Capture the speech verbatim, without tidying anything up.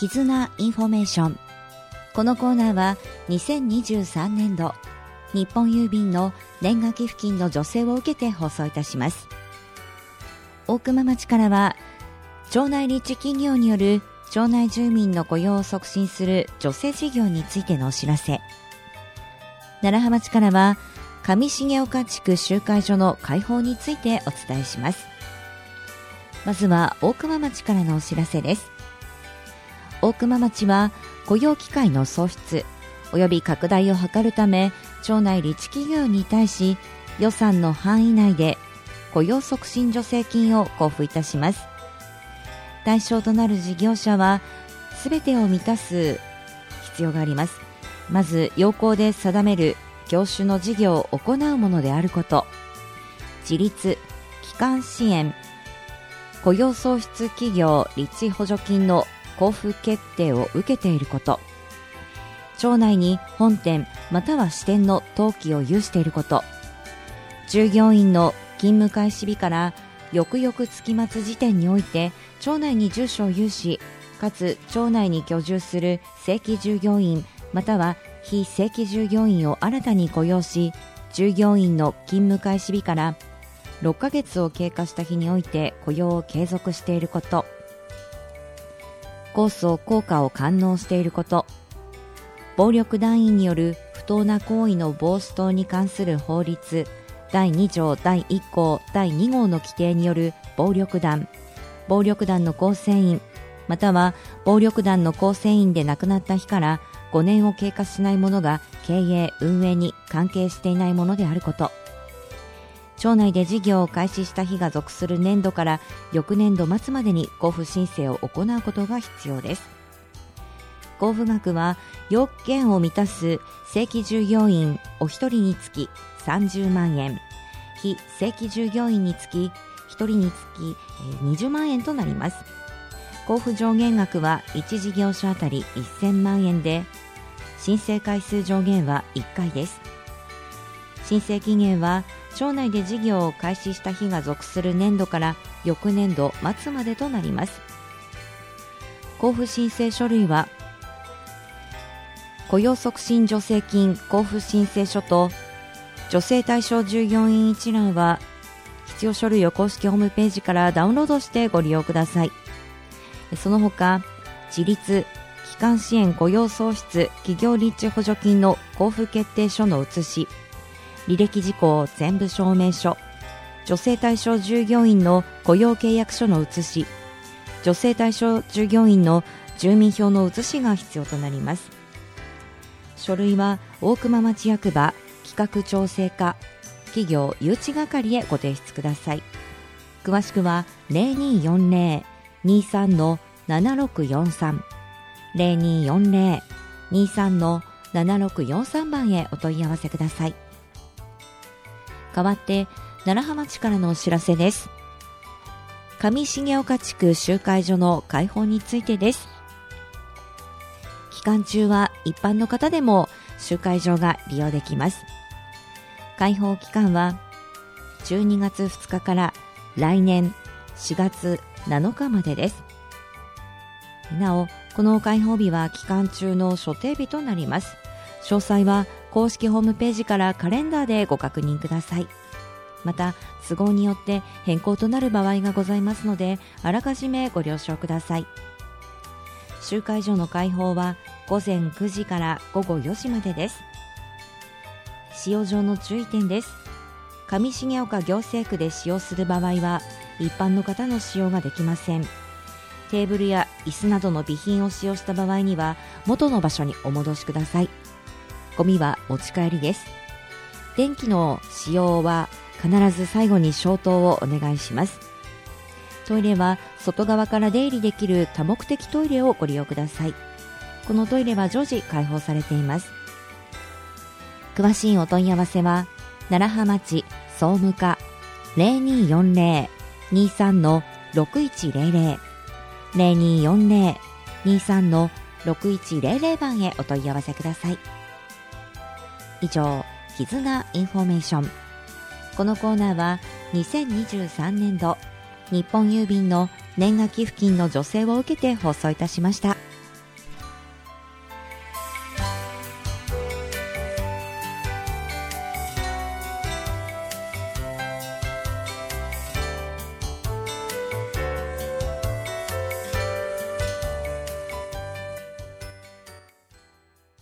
絆インフォメーション。このコーナーはにせんにじゅうさんねんど日本郵便の年賀寄付金の助成を受けて放送いたします。大熊町からは町内立地企業による町内住民の雇用を促進する助成事業についてのお知らせ。楢葉町からは上重岡地区集会所の開放についてお伝えします。まずは大熊町からのお知らせです。大熊町は雇用機会の創出及び拡大を図るため、町内立地企業に対し予算の範囲内で雇用促進助成金を交付いたします。対象となる事業者はすべてを満たす必要があります。まず要項で定める業種の事業を行うものであること、自立、基幹支援、雇用創出企業立地補助金の交付決定を受けていること、町内に本店または支店の登記を有していること、従業員の勤務開始日から翌々月末時点において町内に住所を有し、かつ町内に居住する正規従業員または非正規従業員を新たに雇用し、従業員の勤務開始日からろっかげつを経過した日において雇用を継続していること、コースを効果を完納していること、暴力団員による不当な行為の防止等に関する法律だいにじょうだいいっこうだいにごうの規定による暴力団、暴力団の構成員または暴力団の構成員で亡くなった日からごねんを経過しないものが経営運営に関係していないものであること、町内で事業を開始した日が属する年度から翌年度末までに交付申請を行うことが必要です。交付額は要件を満たす正規従業員お一人につきさんじゅうまんえん、非正規従業員につきひとりにつきにじゅうまんえんとなります。交付上限額はいち事業者あたりせんまんえんで、申請回数上限はいっかいです。申請期限は町内で事業を開始した日が属する年度から翌年度末までとなります。交付申請書類は雇用促進助成金交付申請書と助成対象従業員一覧は必要書類を公式ホームページからダウンロードしてご利用ください。その他、自立、基幹支援雇用創出企業立地補助金の交付決定書の写し、履歴事項全部証明書、助成対象従業員の雇用契約書の写し、助成対象従業員の住民票の写しが必要となります。書類は大熊町役場企画調整課企業誘致係へご提出ください。詳しくは ゼロにーよんゼロ にーさん ななろくよんさん ゼロにーよんゼロ にーさん ななろくよんさん 番へお問い合わせください。代わって楢葉町からのお知らせです。上重岡地区集会所の開放についてです。期間中は一般の方でも集会所が利用できます。開放期間はじゅうにがつふつかから来年しがつなのかまでです。なお、この開放日は期間中の所定日となります。詳細は公式ホームページからカレンダーでご確認ください。また、都合によって変更となる場合がございますので、あらかじめご了承ください。集会所の開放はごぜんくじからごごよじまでです。使用上の注意点です。上重岡行政区で使用する場合は一般の方の使用ができません。テーブルや椅子などの備品を使用した場合には元の場所にお戻しください。ゴミは持ち帰りです。電気の使用は必ず最後に消灯をお願いします。トイレは外側から出入りできる多目的トイレをご利用ください。このトイレは常時開放されています。詳しいお問い合わせは楢葉町総務課 ゼロにーよんゼロ にーさん ろくいちゼロゼロ ゼロにーよんゼロ にーさん ろくいちゼロゼロ 番へお問い合わせください。以上、絆インフォメーション。このコーナーはにせんにじゅうさんねんど日本郵便の年賀寄付金の助成を受けて放送いたしました。